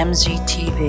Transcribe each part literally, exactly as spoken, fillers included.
M Z T V.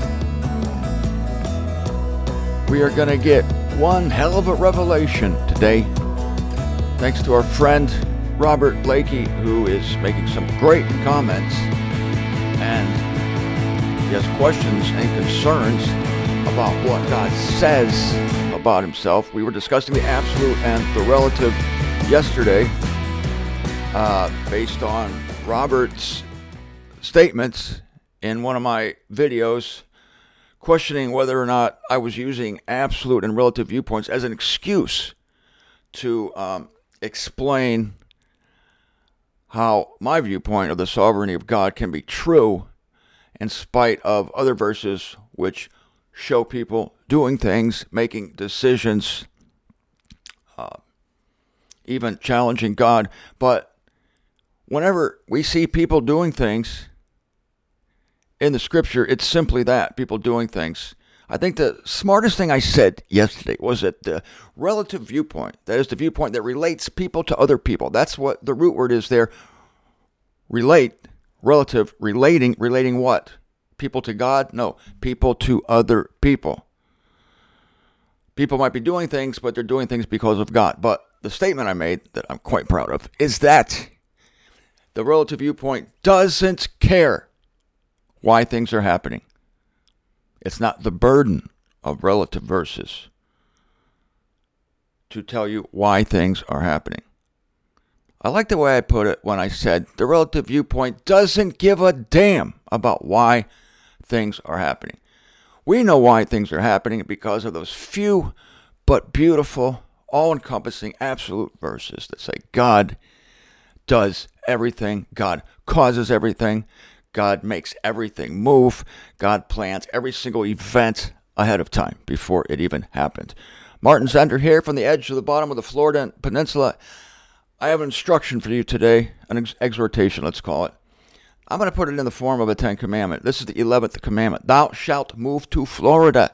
We are going to get one hell of a revelation today, thanks to our friend Robert Blakey, who is making some great comments, and he has questions and concerns about what God says about himself. We were discussing the absolute and the relative yesterday, uh, based on Robert's statements in one of my videos, questioning whether or not I was using absolute and relative viewpoints as an excuse to um, explain how my viewpoint of the sovereignty of God can be true in spite of other verses which show people doing things, making decisions, uh, even challenging God. But whenever we see people doing things in the scripture, it's simply that, people doing things. I think the smartest thing I said yesterday was that the relative viewpoint, that is the viewpoint that relates people to other people. That's what the root word is there. Relate, relative, relating, relating what? People to God? No, people to other people. People might be doing things, but they're doing things because of God. But the statement I made that I'm quite proud of is that the relative viewpoint doesn't care why things are happening. It's not the burden of relative verses to tell you why things are happening. I like the way I put it when I said the relative viewpoint doesn't give a damn about why things are happening. We know why things are happening because of those few but beautiful, all-encompassing absolute verses that say God does everything, God causes everything, God makes everything move. God plans every single event ahead of time before it even happened. Martin Zender here from the edge to the bottom of the Florida Peninsula. I have an instruction for you today, an ex- exhortation, let's call it. I'm going to put it in the form of a Ten Commandment. This is the eleventh commandment. Thou shalt move to Florida.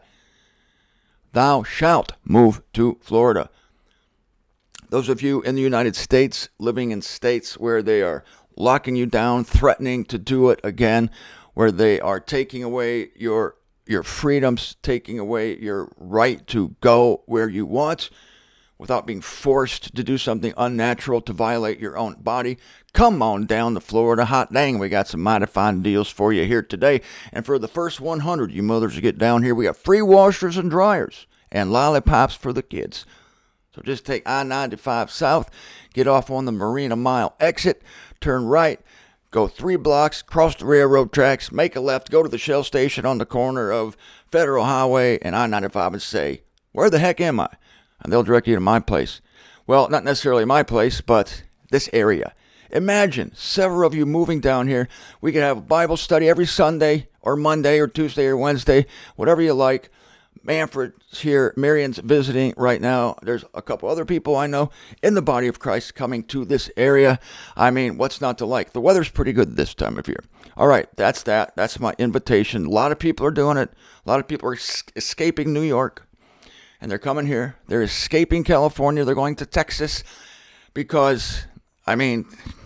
Thou shalt move to Florida. Those of you in the United States, living in states where they are locking you down, threatening to do it again, where they are taking away your your freedoms, taking away your right to go where you want without being forced to do something unnatural to violate your own body. Come on down to Florida. Hot dang, we got some mighty fine deals for you here today. And for the first one hundred you mothers to get down here, we got free washers and dryers and lollipops for the kids. So just take I ninety-five south, get off on the Marina Mile exit, turn right, go three blocks, cross the railroad tracks, make a left, go to the Shell station on the corner of Federal Highway and I ninety-five and say, where the heck am I? And they'll direct you to my place. Well, not necessarily my place, but this area. Imagine several of you moving down here. We could have a Bible study every Sunday or Monday or Tuesday or Wednesday, whatever you like. Manfred's here. Marion's visiting right now. There's a couple other people I know in the body of Christ coming to this area. I mean, what's not to like? The weather's pretty good this time of year. All right, that's that. That's my invitation. A lot of people are doing it. A lot of people are es- escaping New York, and they're coming here. They're escaping California. They're going to Texas because, I mean,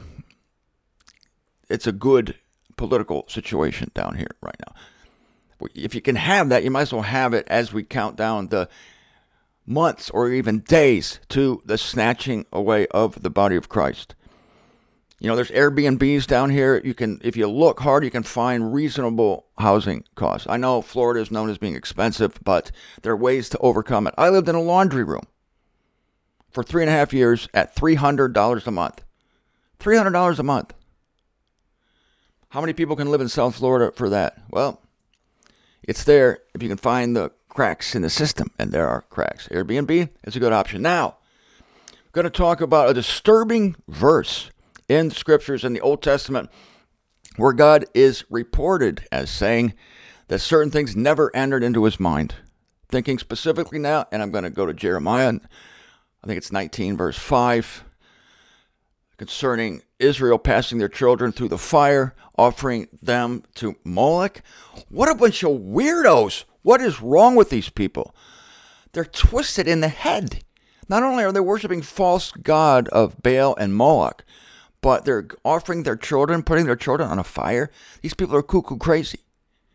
it's a good political situation down here right now. If you can have that, you might as well have it as we count down the months or even days to the snatching away of the body of Christ. You know, there's Airbnbs down here. You can, if you look hard, you can find reasonable housing costs. I know Florida is known as being expensive, but there are ways to overcome it. I lived in a laundry room for three and a half years at three hundred dollars a month. three hundred dollars a month. How many people can live in South Florida for that? Well, it's there if you can find the cracks in the system, and there are cracks. Airbnb is a good option. Now, I'm going to talk about a disturbing verse in the scriptures in the Old Testament where God is reported as saying that certain things never entered into his mind. Thinking specifically now, and I'm going to go to Jeremiah, I think it's nineteen, verse five, concerning Israel passing their children through the fire, offering them to Moloch. What a bunch of weirdos. What is wrong with these people? They're twisted in the head. Not only are they worshiping false god of Baal and Moloch, but they're offering their children, putting their children on a fire. These people are cuckoo crazy.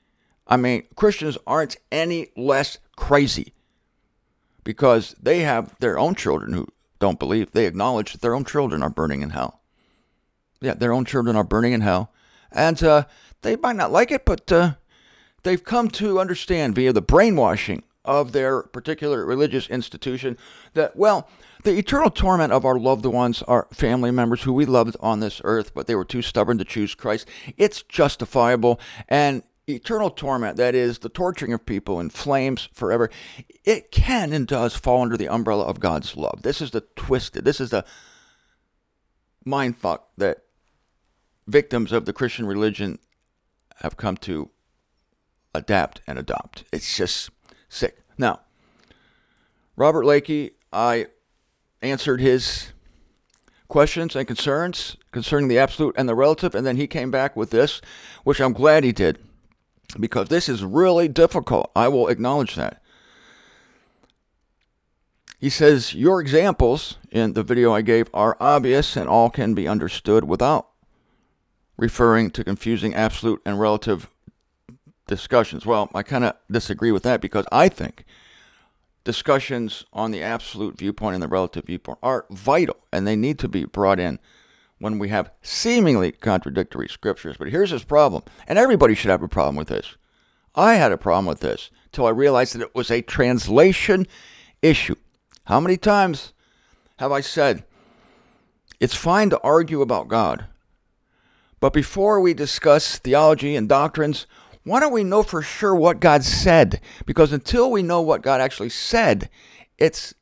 I mean, Christians aren't any less crazy because they have their own children who don't believe. They acknowledge that their own children are burning in hell. Yeah, their own children are burning in hell. And uh, they might not like it, but uh, they've come to understand via the brainwashing of their particular religious institution that, well, the eternal torment of our loved ones, our family members who we loved on this earth, but they were too stubborn to choose Christ, it's justifiable. And eternal torment, that is the torturing of people in flames forever, it can and does fall under the umbrella of God's love. This is the twisted, this is the mindfuck that victims of the Christian religion have come to adapt and adopt. It's just sick. Now, Robert Leakey, I answered his questions and concerns concerning the absolute and the relative, and then he came back with this, which I'm glad he did, because this is really difficult. I will acknowledge that. He says, your examples in the video I gave are obvious and all can be understood without referring to confusing absolute and relative discussions. Well, I kind of disagree with that because I think discussions on the absolute viewpoint and the relative viewpoint are vital, and they need to be brought in when we have seemingly contradictory scriptures. But here's his problem, and everybody should have a problem with this. I had a problem with this till I realized that it was a translation issue. How many times have I said, it's fine to argue about God, but before we discuss theology and doctrines, why don't we know for sure what God said? Because until we know what God actually said, it's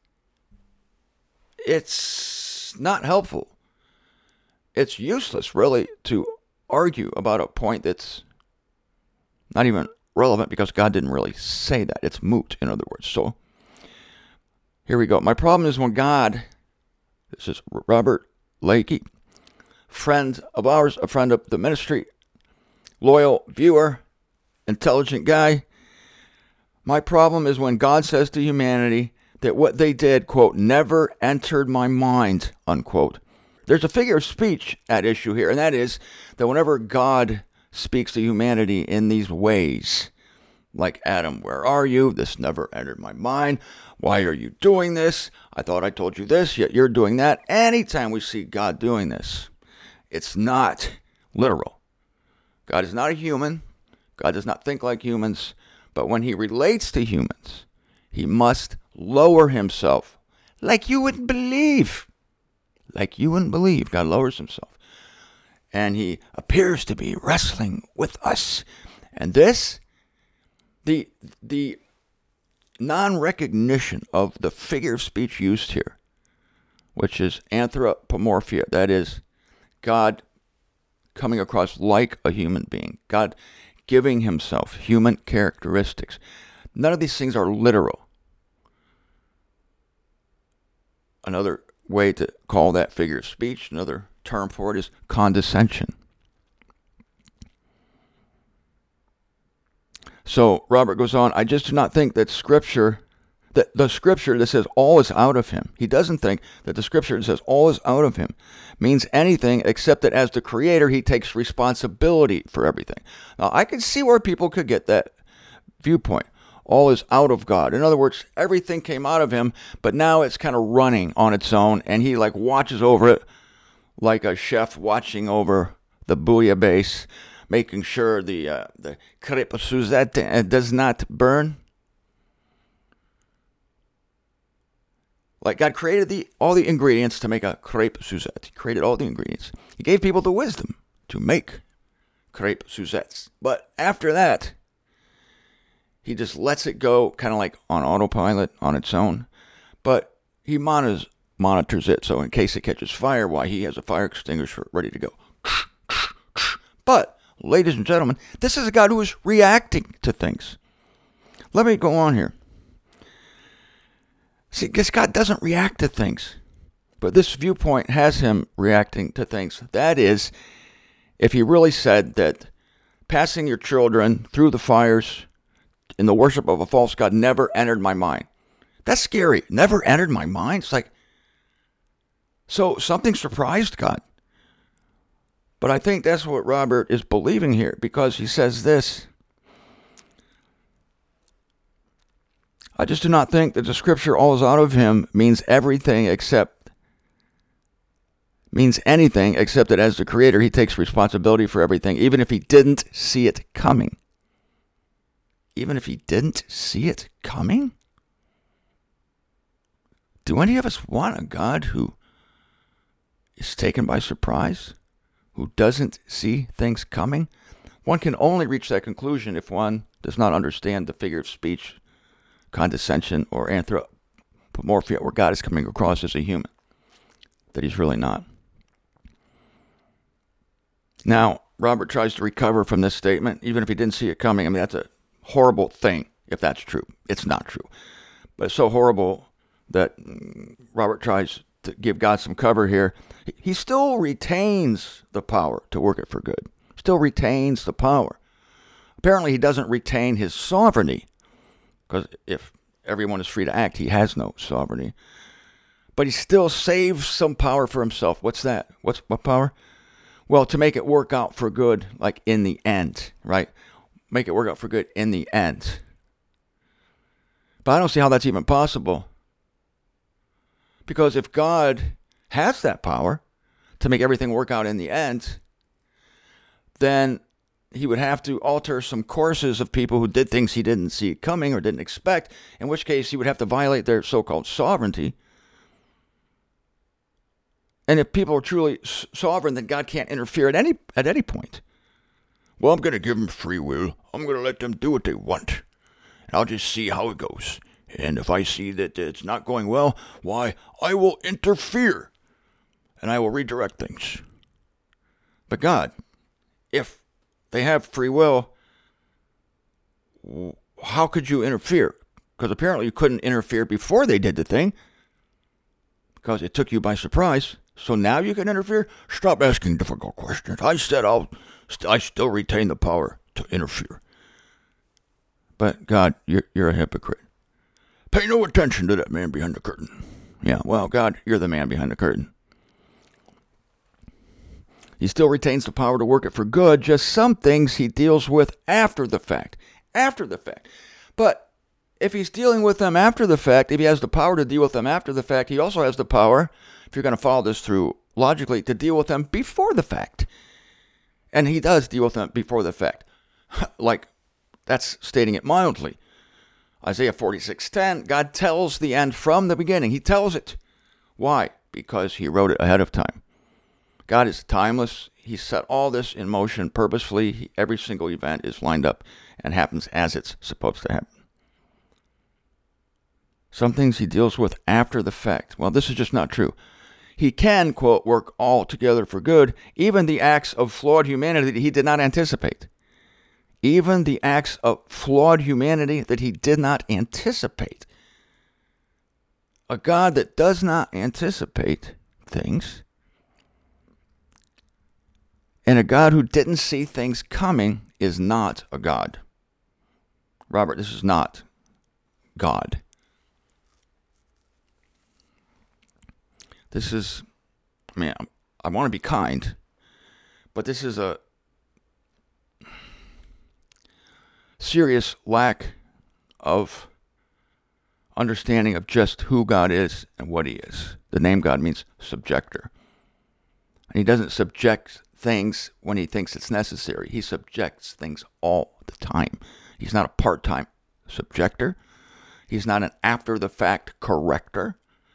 it's not helpful. It's useless, really, to argue about a point that's not even relevant because God didn't really say that. It's moot, in other words. So here we go. My problem is when God, this is Robert Leakey, friend of ours, a friend of the ministry, loyal viewer, intelligent guy. My problem is when God says to humanity that what they did, quote, never entered my mind, unquote. There's a figure of speech at issue here, and that is that whenever God speaks to humanity in these ways, like Adam, where are you? This never entered my mind. Why are you doing this? I thought I told you this, yet you're doing that. Anytime we see God doing this, it's not literal. God is not a human. God does not think like humans, but when he relates to humans, he must lower himself like you wouldn't believe. Like you wouldn't believe. God lowers himself. And he appears to be wrestling with us. And this, the, the non-recognition of the figure of speech used here, which is anthropomorphia, that is, God coming across like a human being. God giving himself human characteristics. None of these things are literal. Another way to call that figure of speech, another term for it, is condescension. So Robert goes on, I just do not think that scripture, that the scripture that says all is out of him, he doesn't think that the scripture that says all is out of him means anything except that as the creator, he takes responsibility for everything. Now, I can see where people could get that viewpoint. All is out of God. In other words, everything came out of him, but now it's kind of running on its own, and he like watches over it like a chef watching over the bouillabaisse, making sure the uh, the crêpe Suzette does not burn. Like God created the all the ingredients to make a crêpe Suzette. He created all the ingredients. He gave people the wisdom to make crêpe Suzettes. But after that, he just lets it go kind of like on autopilot on its own. But he monitors, monitors it, so in case it catches fire, why, he has a fire extinguisher ready to go. But, ladies and gentlemen, this is a God who is reacting to things. Let me go on here. See, this God doesn't react to things. But this viewpoint has him reacting to things. That is, if he really said that passing your children through the fires in the worship of a false god never entered my mind. That's scary. Never entered my mind? It's like, so something surprised God. But I think that's what Robert is believing here, because he says this. I just do not think that the scripture all is out of him means everything except, means anything except that as the creator, he takes responsibility for everything, even if he didn't see it coming. Even if he didn't see it coming? Do any of us want a God who is taken by surprise? Who doesn't see things coming? One can only reach that conclusion if one does not understand the figure of speech, condescension, or anthropomorphia, where God is coming across as a human, that he's really not. Now, Robert tries to recover from this statement, even if he didn't see it coming. I mean, that's a horrible thing, if that's true. It's not true. But it's so horrible that Robert tries to give God some cover here. He still retains the power to work it for good. Still retains the power. Apparently, he doesn't retain his sovereignty, because if everyone is free to act, he has no sovereignty. But he still saves some power for himself. What's that? What's what power? Well, to make it work out for good, like in the end, right? Make it work out for good in the end. But I don't see how that's even possible. Because if God has that power to make everything work out in the end, then he would have to alter some courses of people who did things he didn't see coming or didn't expect, in which case he would have to violate their so-called sovereignty. And if people are truly sovereign, then God can't interfere at any at any point. Well, I'm going to give them free will. I'm going to let them do what they want. And I'll just see how it goes. And if I see that it's not going well, why, I will interfere. And I will redirect things. But God, if they have free will, how could you interfere? Because apparently you couldn't interfere before they did the thing, because it took you by surprise. So now you can interfere? Stop asking difficult questions. I said I'll, I still retain the power to interfere. But God, you're, you're a hypocrite. Pay no attention to that man behind the curtain. Yeah, well, God, you're the man behind the curtain. He still retains the power to work it for good, just some things he deals with after the fact. After the fact. But if he's dealing with them after the fact, if he has the power to deal with them after the fact, he also has the power, if you're going to follow this through logically, to deal with them before the fact. And he does deal with them before the fact. Like, that's stating it mildly. Isaiah forty-six ten, God tells the end from the beginning. He tells it. Why? Because he wrote it ahead of time. God is timeless. He set all this in motion purposefully. He, every single event is lined up and happens as it's supposed to happen. Some things he deals with after the fact. Well, this is just not true. He can, quote, work all together for good, even the acts of flawed humanity that he did not anticipate. Even the acts of flawed humanity that he did not anticipate. A God that does not anticipate things, and a God who didn't see things coming, is not a God. Robert, this is not God. This is, I mean, I want to be kind, but this is a serious lack of understanding of just who God is and what he is. The name God means subjector. And he doesn't subject things when he thinks it's necessary. He subjects things all the time. He's not a part-time subjector. He's not an after-the-fact corrector.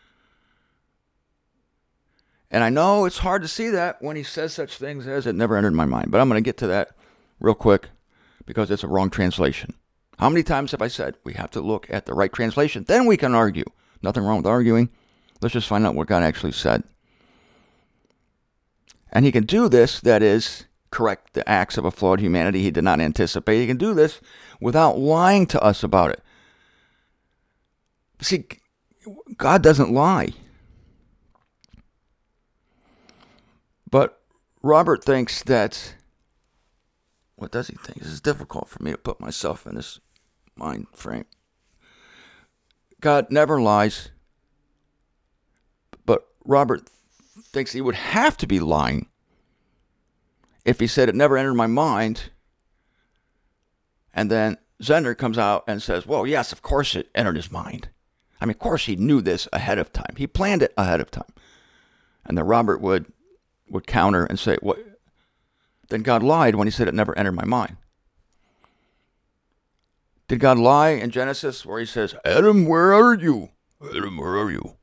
And I know it's hard to see that when he says such things as, it never entered my mind. But I'm going to get to that real quick because it's a wrong translation. How many times have I said we have to look at the right translation? Then we can argue. Nothing wrong with arguing. Let's just find out what God actually said. And he can do this, that is, correct the acts of a flawed humanity he did not anticipate. He can do this without lying to us about it. See, God doesn't lie. But Robert thinks that, what does he think? This is difficult for me to put myself in this mind frame. God never lies. But Robert thinks he would have to be lying if he said it never entered my mind, and then Zehnder comes out and says, well, yes, of course it entered his mind. I mean, of course he knew this ahead of time. He planned it ahead of time. And then Robert would would counter and say, "What? Then God lied when he said it never entered my mind." Did God lie in Genesis where he says, Adam, where are you? Adam, where are you?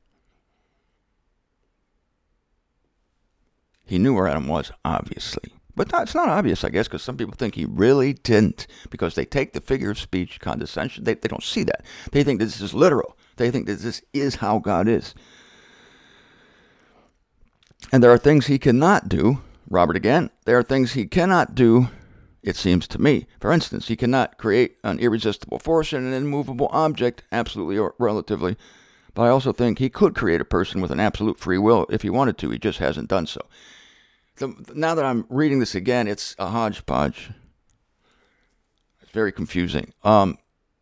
He knew where Adam was, obviously. But not, it's not obvious, I guess, because some people think he really didn't, because they take the figure of speech condescension. They, they don't see that. They think this is literal. They think that this is how God is. And there are things he cannot do. Robert again, there are things he cannot do, it seems to me. For instance, he cannot create an irresistible force in an immovable object, absolutely or relatively. But I also think he could create a person with an absolute free will if he wanted to. He just hasn't done so. The, now that I'm reading this again, it's a hodgepodge. It's very confusing. Um,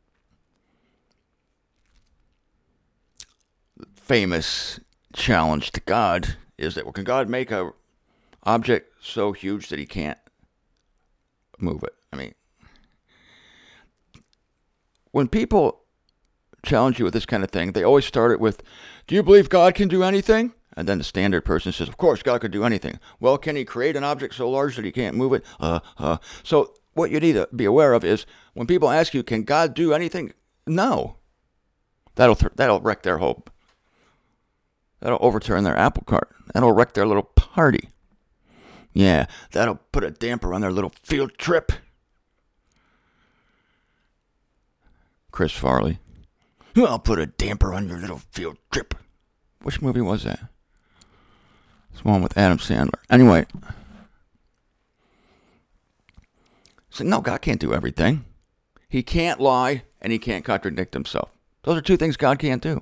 famous challenge to God is that, well, can God make a object so huge that he can't move it? I mean, when people challenge you with this kind of thing, they always start it with, do you believe God can do anything? And then the standard person says, of course, God could do anything. Well, can he create an object so large that he can't move it? Uh, uh. So what you need to be aware of is when people ask you, can God do anything? No. That'll th- that'll wreck their hope. That'll overturn their apple cart. That'll wreck their little party. Yeah, that'll put a damper on their little field trip. Chris Farley. I'll put a damper on your little field trip. Which movie was that? It's one with Adam Sandler. Anyway. So no, God can't do everything. He can't lie and he can't contradict himself. Those are two things God can't do.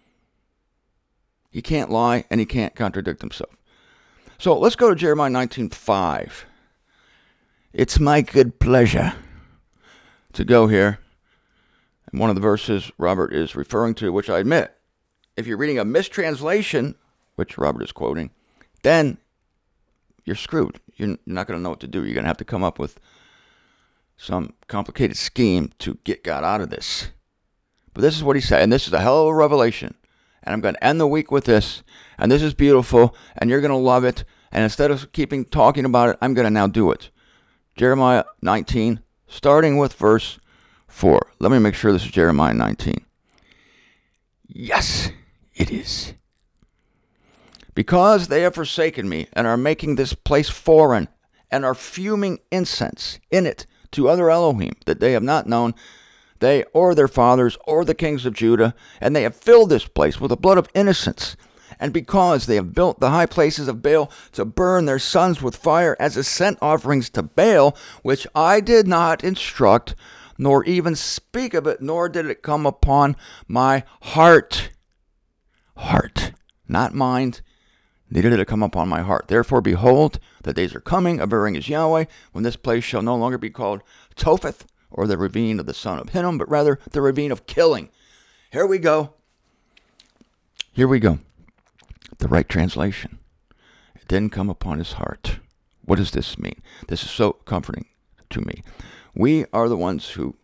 He can't lie and he can't contradict himself. So let's go to Jeremiah nineteen five. It's my good pleasure to go here. And one of the verses Robert is referring to, which I admit, if you're reading a mistranslation, which Robert is quoting, then you're screwed. You're not going to know what to do. You're going to have to come up with some complicated scheme to get God out of this. But this is what he said, and this is a hell of a revelation. And I'm going to end the week with this, and this is beautiful, and you're going to love it. And instead of keeping talking about it, I'm going to now do it. Jeremiah nineteen, starting with verse four. Let me make sure this is Jeremiah nineteen. Yes, it is. Because they have forsaken me and are making this place foreign and are fuming incense in it to other Elohim that they have not known, they or their fathers or the kings of Judah, and they have filled this place with the blood of innocents. And because they have built the high places of Baal to burn their sons with fire as scent offerings to Baal, which I did not instruct, nor even speak of it, nor did it come upon my heart. Heart, not mind, neither did it come upon my heart. Therefore, behold, the days are coming, averring is Yahweh, when this place shall no longer be called Topheth, or the ravine of the son of Hinnom, but rather the ravine of killing. Here we go. Here we go. The right translation. It didn't come upon his heart. What does this mean? This is so comforting to me. We are the ones who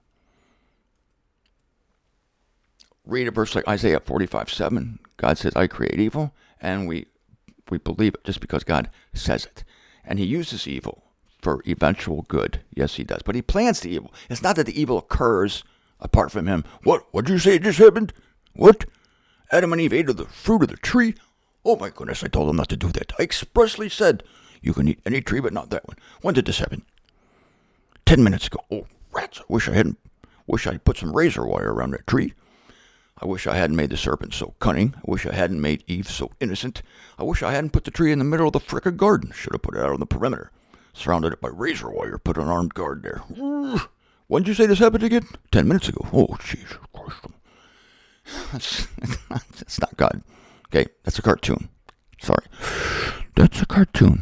read a verse like Isaiah forty-five seven. God says, I create evil, and we we believe it just because God says it. And he uses evil for eventual good. Yes, he does. But he plans the evil. It's not that the evil occurs apart from him. What? What did you say just happened? What? Adam and Eve ate of the fruit of the tree? Oh my goodness, I told them not to do that. I expressly said, you can eat any tree, but not that one. When did this happen? Ten minutes ago. Oh, rats. I wish I hadn't, wish I had put some razor wire around that tree. I wish I hadn't made the serpent so cunning. I wish I hadn't made Eve so innocent. I wish I hadn't put the tree in the middle of the frickin' garden. Should have put it out on the perimeter. Surrounded it by razor wire. Put an armed guard there. When did you say this happened again? Ten minutes ago. Oh, Jesus Christ. That's, that's not God. Okay, that's a cartoon. Sorry. That's a cartoon.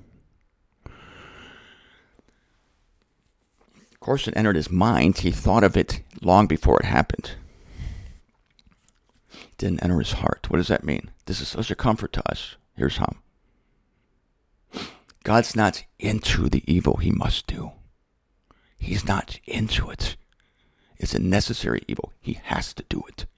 Of course, it entered his mind. He thought of it long before it happened. It didn't enter his heart. What does that mean? This is such a comfort to us. Here's how. God's not into the evil he must do. He's not into it. It's a necessary evil. He has to do it.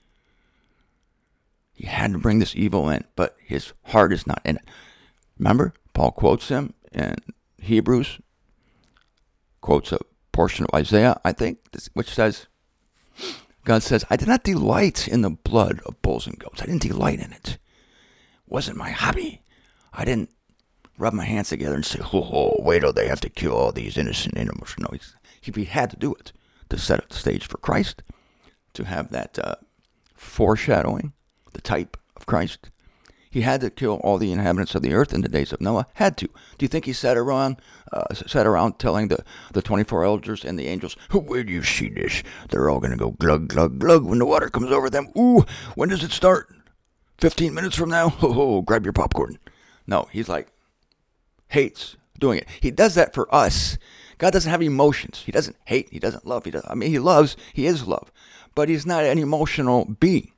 He had to bring this evil in, but his heart is not in it. Remember, Paul quotes him in Hebrews, quotes a portion of Isaiah, I think, which says, God says, I did not delight in the blood of bulls and goats. I didn't delight in it. It wasn't my hobby. I didn't rub my hands together and say, oh, oh wait till they have to kill all these innocent animals. No, he had to do it to set up the stage for Christ, to have that uh, foreshadowing, the type of Christ. He had to kill all the inhabitants of the earth in the days of Noah. Had to. Do you think he sat around, uh, sat around telling the, the twenty-four elders and the angels, where do you see this? They're all going to go glug, glug, glug when the water comes over them. Ooh, when does it start? fifteen minutes from now? Ho, ho, grab your popcorn. No, he's like, hates doing it. He does that for us. God doesn't have emotions. He doesn't hate. He doesn't love. He doesn't, I mean, he loves. He is love. But he's not an emotional being.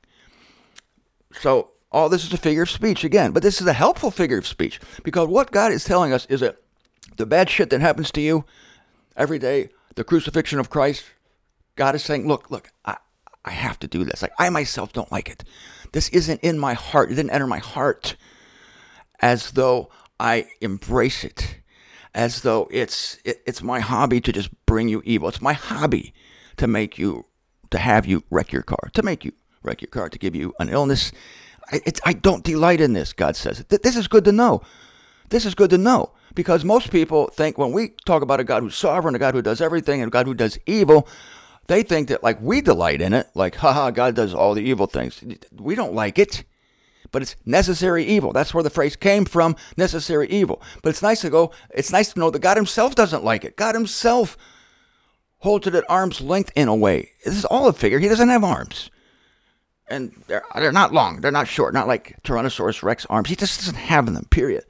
So, all this is a figure of speech again, but this is a helpful figure of speech, because what God is telling us is that the bad shit that happens to you every day, the crucifixion of Christ, God is saying, look, look, I, I have to do this. Like, I myself don't like it. This isn't in my heart. It didn't enter my heart as though I embrace it, as though it's it, it's my hobby to just bring you evil. It's my hobby to make you, to have you wreck your car, to make you wreck your car, to give you an illness. It's, I don't delight in this, God says. This is good to know. This is good to know. Because most people think when we talk about a God who's sovereign, a God who does everything, and a God who does evil, they think that like we delight in it. Like, haha, God does all the evil things. We don't like it. But it's necessary evil. That's where the phrase came from, necessary evil. But it's nice to go, it's nice to know that God himself doesn't like it. God himself holds it at arm's length in a way. This is all a figure. He doesn't have arms. And they're, they're not long. They're not short. Not like Tyrannosaurus Rex arms. He just doesn't have them, period.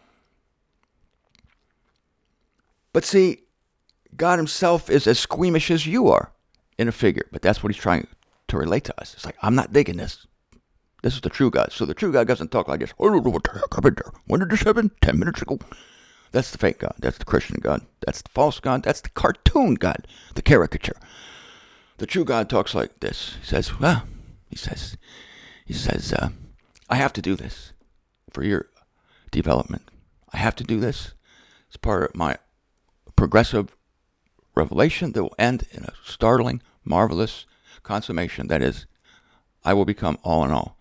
But see, God himself is as squeamish as you are in a figure. But that's what he's trying to relate to us. It's like, I'm not digging this. This is the true God. So the true God doesn't talk like this. Oh, what the heck happened there? When did this happen? Ten minutes ago. That's the fake God. That's the Christian God. That's the false God. That's the cartoon God. The caricature. The true God talks like this. He says, well, he says, he says, uh, I have to do this for your development. I have to do this. It's part of my progressive revelation that will end in a startling, marvelous consummation. That is, I will become all in all.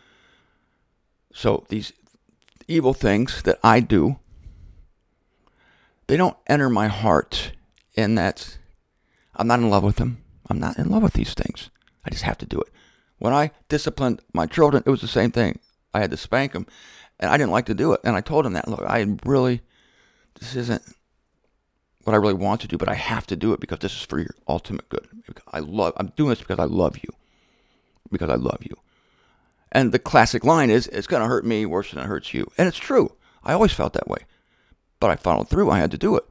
So these evil things that I do, they don't enter my heart in that I'm not in love with them. I'm not in love with these things. I just have to do it. When I disciplined my children, it was the same thing. I had to spank them, and I didn't like to do it. And I told them that, look, I really, this isn't what I really want to do, but I have to do it because this is for your ultimate good. I love, I'm doing this because I love you. Because I love you. And the classic line is, it's going to hurt me worse than it hurts you. And it's true. I always felt that way. But I followed through. I had to do it.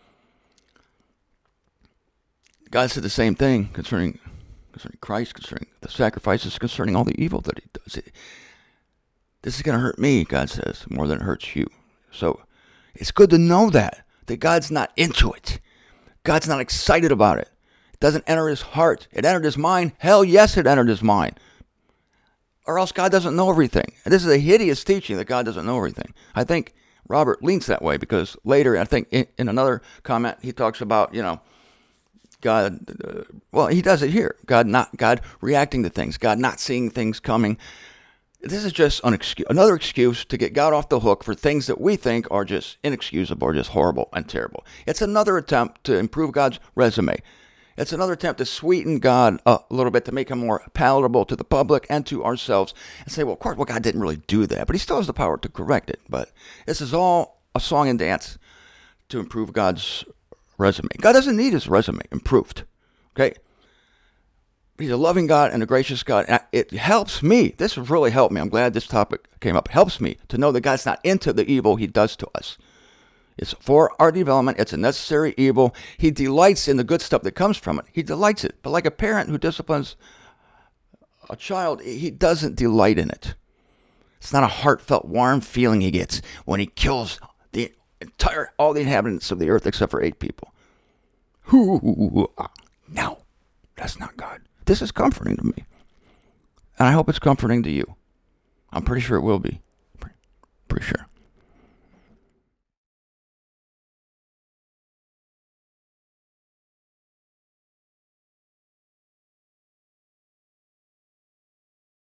God said the same thing concerning concerning Christ, concerning the sacrifices, concerning all the evil that he does. It, this is going to hurt me, God says, more than it hurts you. So it's good to know that, that God's not into it. God's not excited about it. It doesn't enter his heart. It entered his mind. Hell yes, it entered his mind. Or else God doesn't know everything. And this is a hideous teaching that God doesn't know everything. I think Robert leans that way because later, I think in, in another comment, he talks about, you know, God, uh, well, he does it here. God not God reacting to things. God not seeing things coming. This is just an excuse, another excuse to get God off the hook for things that we think are just inexcusable or just horrible and terrible. It's another attempt to improve God's resume. It's another attempt to sweeten God a little bit to make him more palatable to the public and to ourselves and say, well, of course, well, God didn't really do that, but he still has the power to correct it. But this is all a song and dance to improve God's resume. God doesn't need his resume improved, okay? He's a loving God and a gracious God. And it helps me. This has really helped me. I'm glad this topic came up. It helps me to know that God's not into the evil he does to us. It's for our development. It's a necessary evil. He delights in the good stuff that comes from it. He delights it. But like a parent who disciplines a child, he doesn't delight in it. It's not a heartfelt, warm feeling he gets when he kills the entire, all the inhabitants of the earth except for eight people. Now, That's not God. This is comforting to me. And I hope it's comforting to you. I'm pretty sure it will be. Pretty, pretty sure.